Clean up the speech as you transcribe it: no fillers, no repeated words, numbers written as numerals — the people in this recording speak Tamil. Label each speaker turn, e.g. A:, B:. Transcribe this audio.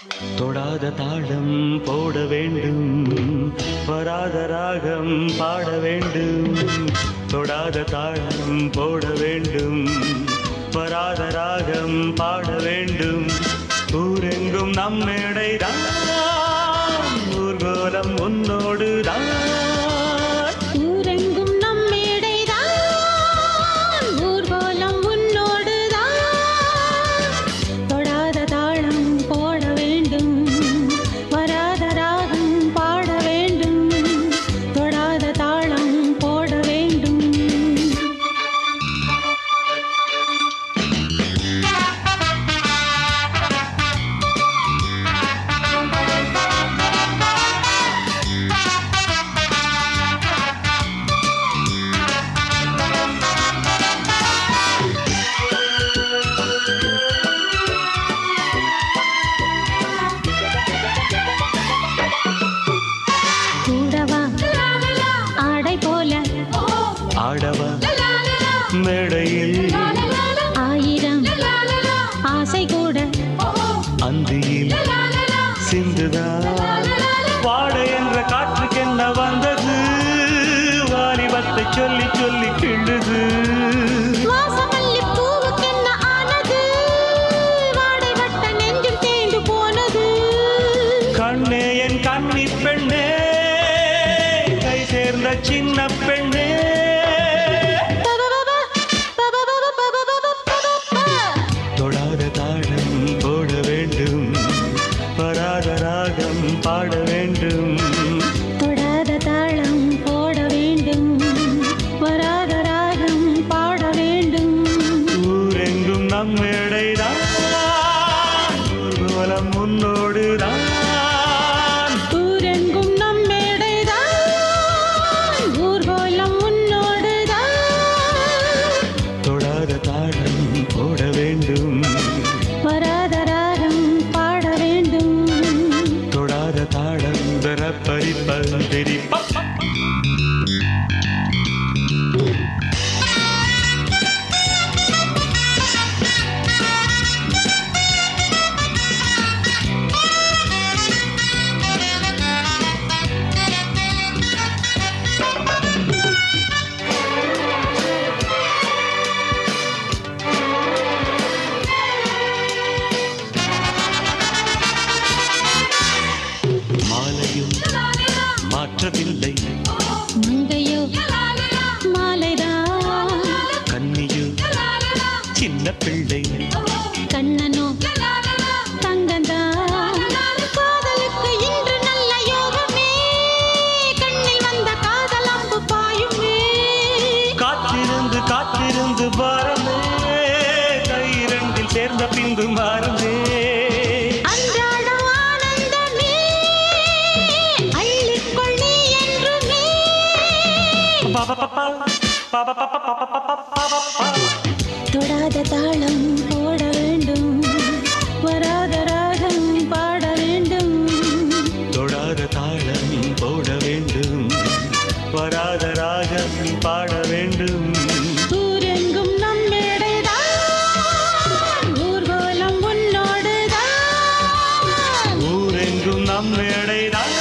A: தொடாத தாளம் போட வேண்டும், வராத ராகம் பாட வேண்டும். தொடாத தாளம் போட வேண்டும், வராத ராகம் பாட வேண்டும். ஊரெங்கும் நம் மேடைதான், ஊர்கோலம் உன்னோடுதான். ஆடவா மேடையில்
B: ஆயிரம் ஆசை கூட
A: அந்தியில் சிந்துதான். வாட என்ற காற்றுக்கென்ன வந்தது, வாலிபத்தை சொல்லி சொல்லி கிள்ளுது.
B: வாசமல்லி பூவுக்கென்ன ஆனது, வாடை வட்ட நெஞ்சில் தேய்ந்து போனது.
A: கண்ணே என் கண்ணி பெண்ணே, கை சேர்ந்த சின்ன பெண்ணே. தொடாத தாளம் போட வேண்டும், வராத ராகம் பாட வேண்டும்.
B: தொடாத தாளம் போட வேண்டும், வராத ராகம் பாட வேண்டும்.
A: ஊரெங்கும் நம் மேடைதான், ஊர்வலம் முன்னோடுதான்.
B: ஊரெங்கும் நம் மேடைதான், ஊர்வலம் உன்னோடுதான்.
A: தொடாத தாளம் போட வேண்டும்,
B: வராத ராகம் பாட வேண்டும்.
A: தொடாத தாளம் பரிப்பந்திரி. மாலையும் மாற்றவில்லை,
B: மங்கையோ மாலைதான்.
A: கன்னியோ சின்ன பிள்ளை.
B: கண்ணனோ தங்கந்தான். காதலுக்கு இன்று நல்ல யோகமே, கண்ணில் வந்த காதல் அம்பு பாயுமே.
A: காத்திருந்து காத்திருந்து பாரமே, கை இரண்டில் சேர்ந்த பின்பு மாறுமே.
B: அன்றாடம் ஆனந்தமே, அள்ளிக்கொள் நீ என்றுமே. தொடாத தாளம் போட வேண்டும், வராத ராகம் பாட வேண்டும்.
A: தொடாத தாளம் போட வேண்டும், வராத ராகம் பாட வேண்டும்.
B: ஊரெங்கும் நம் மேடைதான், ஊர்வலம் உன்னோடுதான்.
A: ஊரெங்கும் நம் மேடைதான்,